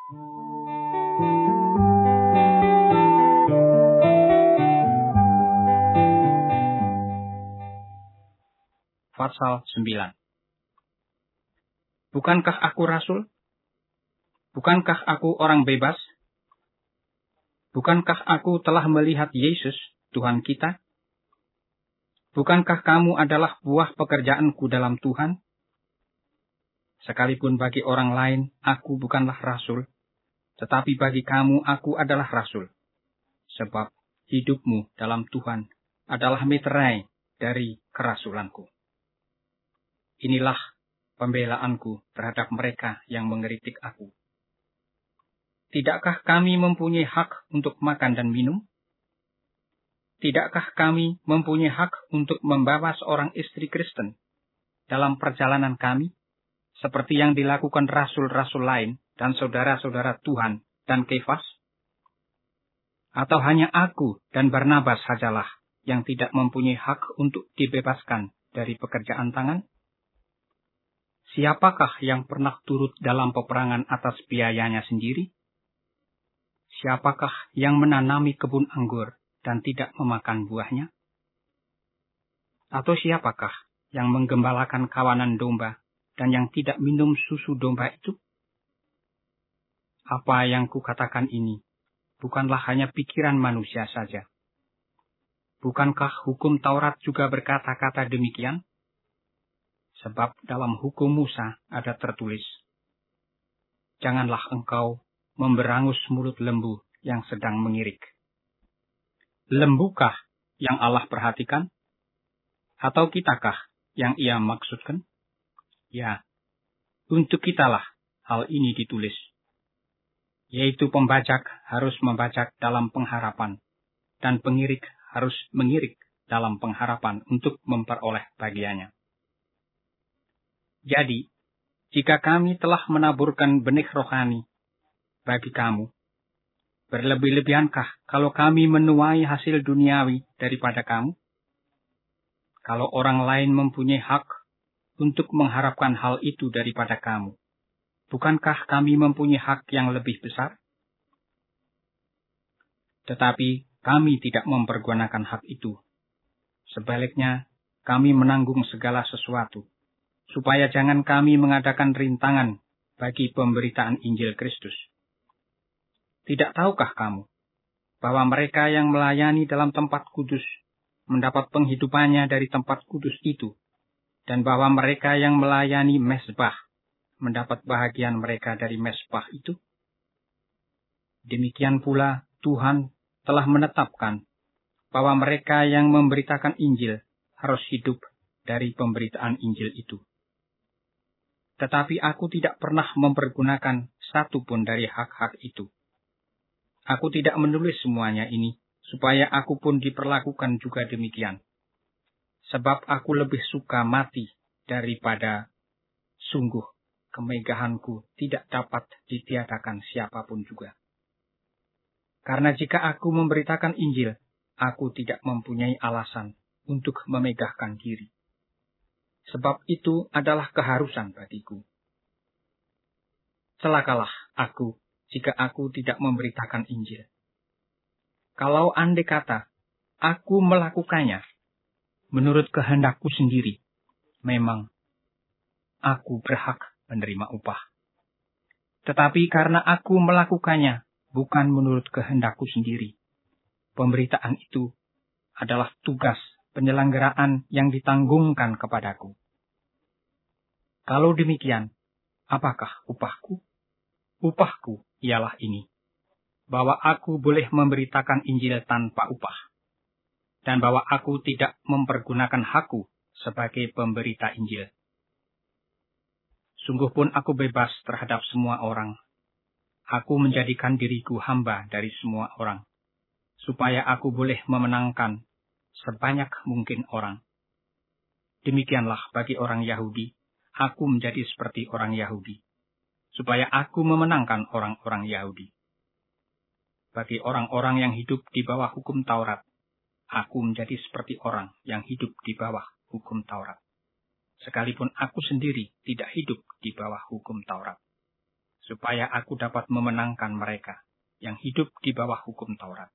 Pasal 9. Bukankah aku rasul? Bukankah aku orang bebas? Bukankah aku telah melihat Yesus, Tuhan kita? Bukankah kamu adalah buah pekerjaanku dalam Tuhan? Sekalipun bagi orang lain aku bukanlah rasul, tetapi bagi kamu aku adalah rasul. Sebab hidupmu dalam Tuhan adalah meterai dari kerasulanku. Inilah pembelaanku terhadap mereka yang mengkritik aku. Tidakkah kami mempunyai hak untuk makan dan minum? Tidakkah kami mempunyai hak untuk membawa seorang istri Kristen dalam perjalanan kami, seperti yang dilakukan rasul-rasul lain dan saudara-saudara Tuhan dan Kefas? Atau hanya aku dan Barnabas sajalah yang tidak mempunyai hak untuk dibebaskan dari pekerjaan tangan? Siapakah yang pernah turut dalam peperangan atas biayanya sendiri? Siapakah yang menanami kebun anggur dan tidak memakan buahnya? Atau siapakah yang menggembalakan kawanan domba dan yang tidak minum susu domba itu? Apa yang kukatakan ini bukanlah hanya pikiran manusia saja. Bukankah hukum Taurat juga berkata-kata demikian? Sebab dalam hukum Musa ada tertulis, janganlah engkau memberangus mulut lembu yang sedang mengirik. Lembukah yang Allah perhatikan? Atau kitakah yang ia maksudkan? Ya, untuk kitalah hal ini ditulis. Yaitu pembajak harus membajak dalam pengharapan, dan pengirik harus mengirik dalam pengharapan untuk memperoleh bagiannya. Jadi, jika kami telah menaburkan benih rohani bagi kamu, berlebih-lebihankah kalau kami menuai hasil duniawi daripada kamu? Kalau orang lain mempunyai hak untuk mengharapkan hal itu daripada kamu, bukankah kami mempunyai hak yang lebih besar? Tetapi kami tidak mempergunakan hak itu. Sebaliknya, kami menanggung segala sesuatu, supaya jangan kami mengadakan rintangan bagi pemberitaan Injil Kristus. Tidak tahukah kamu bahwa mereka yang melayani dalam tempat kudus mendapat penghidupannya dari tempat kudus itu, dan bahwa mereka yang melayani mezbah mendapat bahagian mereka dari mezbah itu? Demikian pula Tuhan telah menetapkan bahwa mereka yang memberitakan Injil harus hidup dari pemberitaan Injil itu. Tetapi aku tidak pernah mempergunakan satu pun dari hak-hak itu. Aku tidak menulis semuanya ini, supaya aku pun diperlakukan juga demikian. Sebab aku lebih suka mati daripada sungguh kemegahanku tidak dapat ditiadakan siapapun juga. Karena jika aku memberitakan Injil, aku tidak mempunyai alasan untuk memegahkan diri. Sebab itu adalah keharusan bagiku. Celakalah aku jika aku tidak memberitakan Injil. Kalau andai kata aku melakukannya menurut kehendakku sendiri, memang aku berhak menerima upah. Tetapi karena aku melakukannya bukan menurut kehendakku sendiri, pemberitaan itu adalah tugas penyelenggaraan yang ditanggungkan kepadaku. Kalau demikian, apakah upahku? Upahku ialah ini, bahwa aku boleh memberitakan Injil tanpa upah, dan bahwa aku tidak mempergunakan hakku sebagai pemberita Injil. Sungguh pun aku bebas terhadap semua orang. Aku menjadikan diriku hamba dari semua orang, supaya aku boleh memenangkan sebanyak mungkin orang. Demikianlah bagi orang Yahudi, aku menjadi seperti orang Yahudi, supaya aku memenangkan orang-orang Yahudi. Bagi orang-orang yang hidup di bawah hukum Taurat, aku menjadi seperti orang yang hidup di bawah hukum Taurat. Sekalipun aku sendiri tidak hidup di bawah hukum Taurat. supaya aku dapat memenangkan mereka yang hidup di bawah hukum Taurat.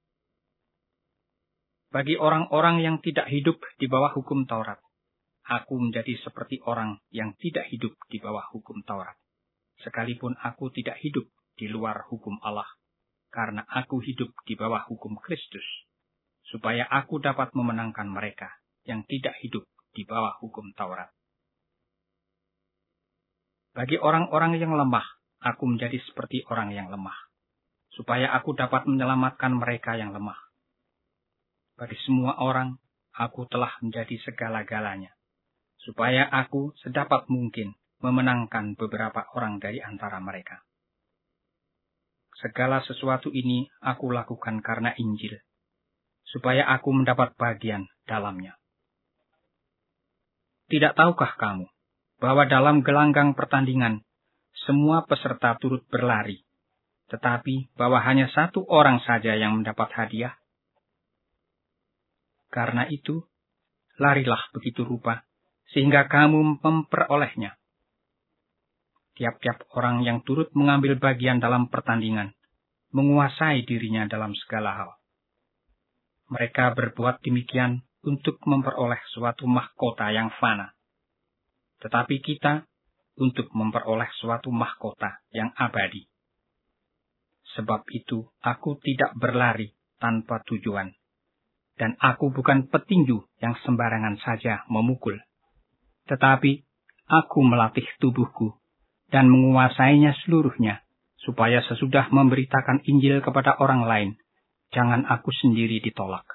Bagi orang-orang yang tidak hidup di bawah hukum Taurat, aku menjadi seperti orang yang tidak hidup di bawah hukum Taurat, sekalipun aku tidak hidup di luar hukum Allah, karena aku hidup di bawah hukum Kristus, supaya aku dapat memenangkan mereka yang tidak hidup di bawah hukum Taurat. Bagi orang-orang yang lemah, aku menjadi seperti orang yang lemah, supaya aku dapat menyelamatkan mereka yang lemah. Bagi semua orang, aku telah menjadi segala-galanya, supaya aku sedapat mungkin memenangkan beberapa orang dari antara mereka. Segala sesuatu ini aku lakukan karena Injil, supaya aku mendapat bagian dalamnya. Tidak tahukah kamu bahwa dalam gelanggang pertandingan, semua peserta turut berlari, tetapi bahwa hanya satu orang saja yang mendapat hadiah? Karena itu, larilah begitu rupa, sehingga kamu memperolehnya. Tiap-tiap orang yang turut mengambil bagian dalam pertandingan, menguasai dirinya dalam segala hal. Mereka berbuat demikian untuk memperoleh suatu mahkota yang fana. Tetapi kita, untuk memperoleh suatu mahkota yang abadi. Sebab itu, aku tidak berlari tanpa tujuan. Dan aku bukan petinju yang sembarangan saja memukul. Tetapi aku melatih tubuhku dan menguasainya seluruhnya, supaya sesudah memberitakan Injil kepada orang lain, jangan aku sendiri ditolak.